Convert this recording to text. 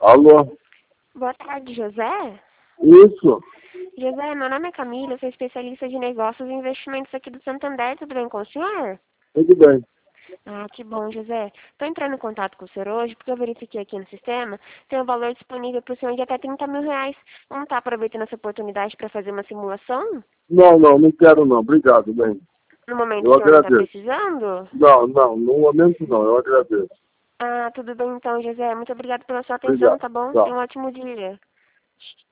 Alô? Boa tarde, José. Isso? José, meu nome é Camila, sou especialista de negócios e investimentos aqui do Santander, tudo bem com o senhor? Tudo bem. Ah, que bom, José. Estou entrando em contato com o senhor hoje porque eu verifiquei aqui no sistema, tem um valor disponível para o senhor de até R$ 30.000. Não está aproveitando essa oportunidade para fazer uma simulação? Não quero não. Obrigado, bem. No momento Eu o senhor não está agradeço. precisando? No momento não, eu agradeço. Ah, tudo bem então, José. Muito obrigado pela sua atenção, Obrigado. tá bom? Tenha Tchau. um ótimo dia.